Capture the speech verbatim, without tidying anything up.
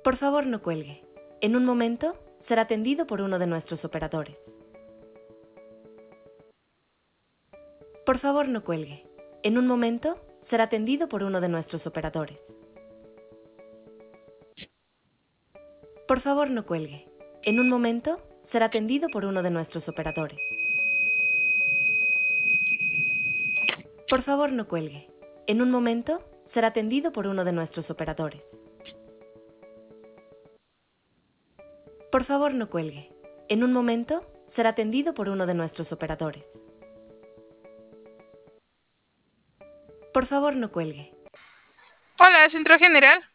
Por favor, no cuelgue. En un momento será atendido por uno de nuestros operadores. Por favor, no cuelgue. En un momento será atendido por uno de nuestros operadores. Por favor, no cuelgue. En un momento será atendido por uno de nuestros operadores. Por favor, no cuelgue. En un momento será atendido por uno de nuestros operadores. Por favor, no cuelgue. En un momento será atendido por uno de nuestros operadores. Por favor, no cuelgue. Hola, Centro General.